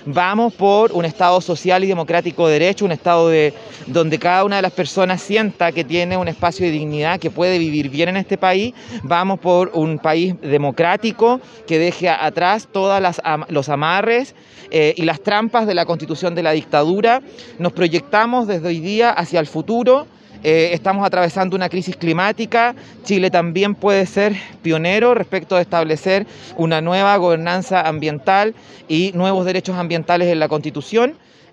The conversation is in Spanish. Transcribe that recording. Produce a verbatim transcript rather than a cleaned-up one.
Vamos por un Estado social y democrático de derecho, un Estado de, donde cada una de las personas sienta que tiene un espacio de dignidad, que puede vivir bien en este país. Vamos por un país democrático que deje atrás todos los amarres eh, y las trampas de la Constitución de la dictadura. Nos proyectamos desde hoy día hacia el futuro. Eh, estamos atravesando una crisis climática. Chile también puede ser pionero respecto de establecer una nueva gobernanza ambiental y nuevos derechos ambientales en la Constitución.